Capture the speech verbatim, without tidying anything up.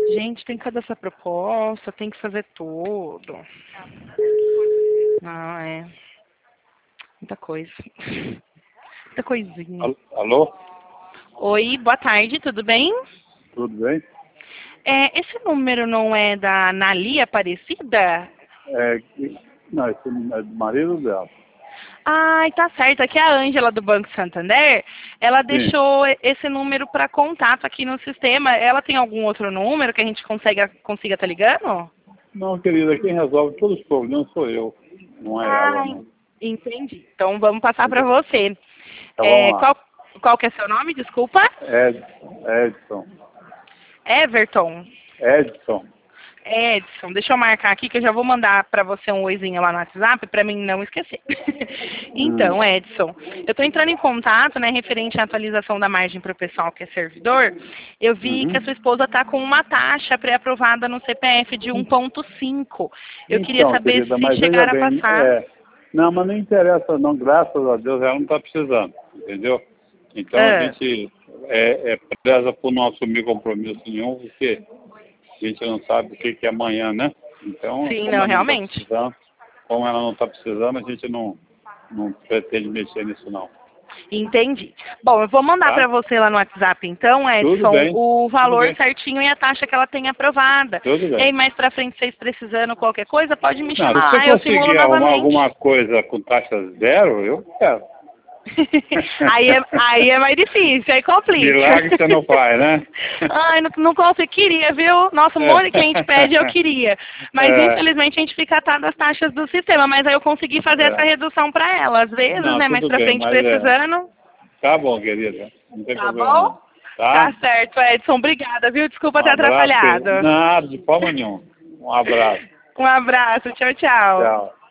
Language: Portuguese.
Gente, tem que cadastrar proposta, tem que fazer tudo. Não, é. Muita coisa. Muita coisinha. Alô? Oi, boa tarde, tudo bem? Tudo bem? É, esse número não é da Nali Aparecida? É, não, esse é do marido dela. Ai, tá certo. Aqui é a Ângela do Banco Santander. Ela Sim. deixou esse número para contato aqui no sistema. Ela tem algum outro número que a gente consegue, consiga estar ligando? Não, querida, quem resolve todos os problemas sou eu, não é ela, Ah, não. entendi. Então vamos passar para você. Então vamos É, lá. qual, qual que é seu nome, desculpa? Ed, Edson. Everton. Edson. Edson, deixa eu marcar aqui que eu já vou mandar para você um oizinho lá no WhatsApp para mim não esquecer. Hum. Então, Edson, eu estou entrando em contato, né, referente à atualização da margem para o pessoal que é servidor. Eu vi que a Uhum. sua esposa está com uma taxa pré-aprovada no C P F de um ponto cinco. Eu queria Então, saber querida, se mas veja chegaram a bem, passar. é, não, mas não interessa não, graças a Deus ela não está precisando, entendeu? Então a Ah, gente é, é preza por não assumir compromisso nenhum, porque a gente não sabe o que, que é amanhã, né? Então, sim, como não, ela não está realmente. precisando, como ela não está precisando, a gente não, não pretende mexer nisso não, Entendi. Bom, eu vou mandar tá? para você lá no WhatsApp, então, Tudo Edson, bem, o tudo valor bem, certinho e a taxa que ela tem aprovada. tudo E aí, bem. mais pra frente, vocês precisando qualquer coisa, pode me Não, se chamar você lá, eu simulo conseguir arrumar novamente. alguma coisa com taxa zero, eu quero. aí, é, aí é mais difícil, aí complica. Milagre você não faz, né? Ai, não, não consigo, queria, viu? Nossa, um monte de cliente pede, eu queria. Mas É, infelizmente a gente fica atado às taxas do sistema, mas aí eu consegui fazer essa é. redução para ela. Às vezes, Não, né, mais tudo pra bem, frente mas é. precisando. Tá bom, querida. Não tem Tá problema bom? não. Tá? Tá certo, Edson. Obrigada, viu? Desculpa Um ter abraço, querido. atrapalhado. Nada, de forma nenhuma. Um abraço. Um abraço. Tchau, tchau. Tchau.